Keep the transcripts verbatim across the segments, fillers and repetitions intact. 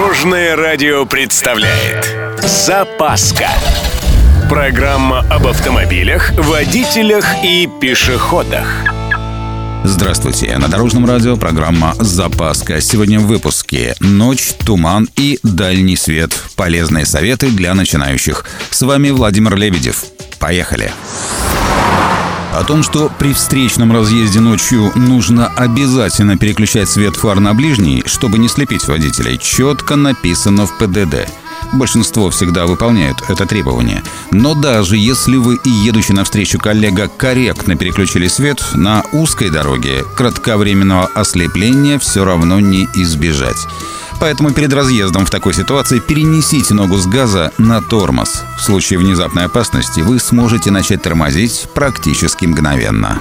Дорожное радио представляет «Запаска». Программа об автомобилях, водителях и пешеходах. Здравствуйте. На Дорожном радио программа «Запаска». Сегодня в выпуске «Ночь, туман и дальний свет». Полезные советы для начинающих. С вами Владимир Лебедев. Поехали. О том, что при встречном разъезде ночью нужно обязательно переключать свет фар на ближний, чтобы не слепить водителей, четко написано в ПДД. Большинство всегда выполняют это требование. Но даже если вы и едущий навстречу коллега корректно переключили свет, на узкой дороге кратковременного ослепления все равно не избежать. Поэтому перед разъездом в такой ситуации перенесите ногу с газа на тормоз. В случае внезапной опасности вы сможете начать тормозить практически мгновенно.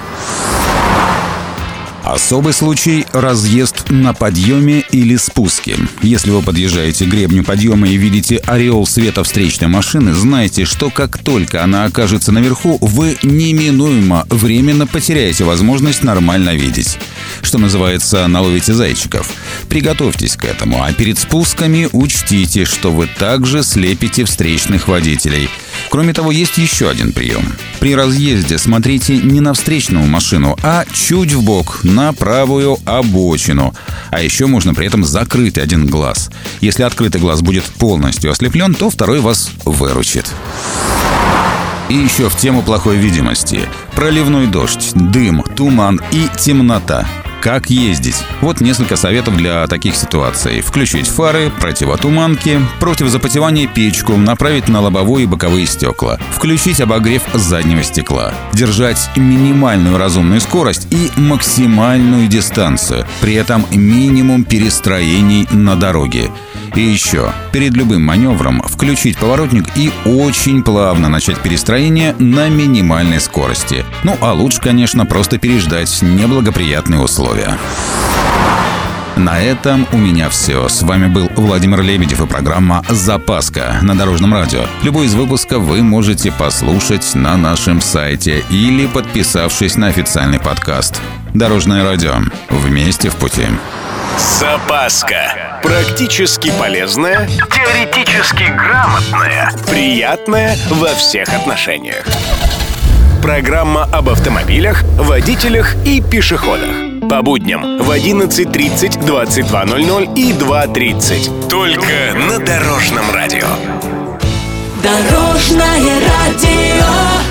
Особый случай – разъезд на подъеме или спуске. Если вы подъезжаете к гребню подъема и видите ореол света встречной машины, знайте, что как только она окажется наверху, вы неминуемо временно потеряете возможность нормально видеть. Что называется, наловите зайчиков. Приготовьтесь к этому, а перед спусками учтите, что вы также слепите встречных водителей. Кроме того, есть еще один прием. При разъезде смотрите не на встречную машину, а чуть вбок, на правую обочину. А еще можно при этом закрыть один глаз. Если открытый глаз будет полностью ослеплен, то второй вас выручит. И еще в тему плохой видимости. Проливной дождь, дым, туман и темнота. Как ездить? Вот несколько советов для таких ситуаций. Включить фары, противотуманки, противозапотевание печку, направить на лобовые и боковые стекла. Включить обогрев заднего стекла. Держать минимальную разумную скорость и максимальную дистанцию. При этом минимум перестроений на дороге. И еще, перед любым маневром включить поворотник и очень плавно начать перестроение на минимальной скорости. Ну а лучше, конечно, просто переждать неблагоприятные условия. На этом у меня все. С вами был Владимир Лебедев и программа «Запаска» на Дорожном радио. Любой из выпусков вы можете послушать на нашем сайте или подписавшись на официальный подкаст. Дорожное радио. Вместе в пути. Запаска. Практически полезная, теоретически грамотная, приятная во всех отношениях. Программа об автомобилях, водителях и пешеходах. По будням в одиннадцать тридцать, двадцать два ноль ноль и два тридцать. Только на Дорожном радио. Дорожное радио.